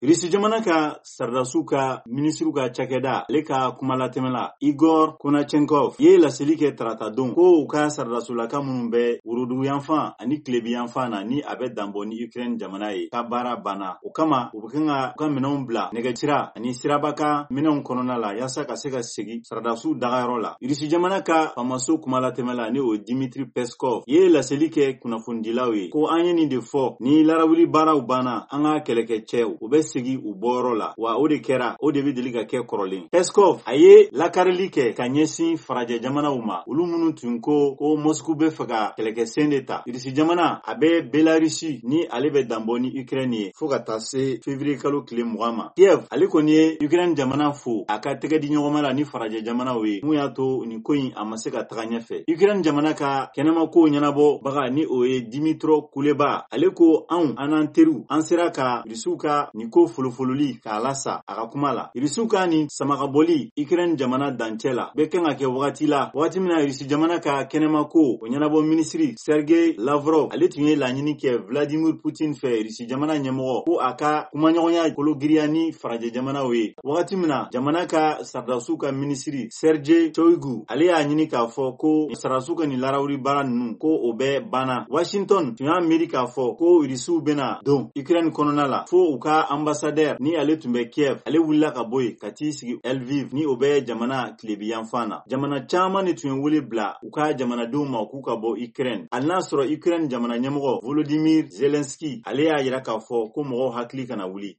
Irisi jamana ka sardasuw ka minisiriw ka cakɛda ale ka kumalatemɛla Igor Konachenkov ye laseli kɛ tarata don ko u ka sardasulaka minnu bɛ Worodugu yanfan ani Tilebi yanfan na ni a bɛ danbɔ ni Ukraine jamana ye ka baara banna. O kama u bɛ kan ka u ka minɛnw bila nɛgɛsira ani siraba kan minɛnw kɔnɔna la yaasa ka se ka segin sardasuw dagayɔrɔ la. Irisi jamana ka famaso kumalatemɛla ni o Dmitry Peskov ye laseli kɛ kunnafonidilaw ye ko an ye nin de fɔ ni larawuli baaraw banna an ka kɛlɛkɛcɛw u bɛ segi u bɔyɔrɔ la wa o de kɛra o de bɛ deli ka kɛ kɔrɔlen. Peskov a ye lakarili kɛ ka ɲɛsin farajɛ jamanaw ma olu minnu tun ko Moscou bɛ fɛ ka kɛlɛkɛsen de ta. Irisi jamana a bɛ Belarusi ni ale bɛ danbɔ ni Ukraine ye fo ka taa se février kalo tile 20 ma. Kiev ale kɔni ye Ukraine jamana fo a ka tɛgɛ di ɲɔgɔnma la ni farajɛ jamanaw ye mun y'a to nin ko in a ma se ka taga ɲɛfɛ. Ukraine jamana ka kɛnɛma ko ɲɛnabɔ baga ni o ye Dimitro Kuleba ale ko an teriw an sera ka Irisiw ka nin ko folofololi k'a lasa a ka kuma la. Irisiw ka nin samakabɔli Ukraine jamana dancɛ la bɛ kan ka kɛ wagati la wagati min na Irisi jamana ka kɛnɛma ko o ɲɛnabɔ minisiri Sergei Lavrov ale tun ye laɲini kɛ Vladimir Putin fɛ Irisi jamana ɲɛmɔgɔ ko a ka kumaɲɔgɔnya kolo giriya ni farajɛ jamanaw ye. Wagati min na jamana ka sardasuw ka minisiri Sergei Shoigu ale y'a ɲini k'a fɔ ko sardasuw ka nin larawuli baara ninnu ko o bɛ banna. Washington tun y'a miiri k'a fɔ ko Irisiw bɛna don Ukraine kɔnɔna la fo u ka ambassadeur ni ale tun bɛ Kiev ale wulila ka bɔ yen ka t'i sigi Lviv ni o bɛ jamana Tilebi yanfan na. Jamana caman de tun ye wele bila u ka jamanadenw ma k'u ka bɔ Ukraine. Hali n'a sɔrɔ Ukraine jamana ɲɛmɔgɔ Volodymyr Zelensky ale y'a jira k'a fɔ ko mɔgɔw hakili kana wuli.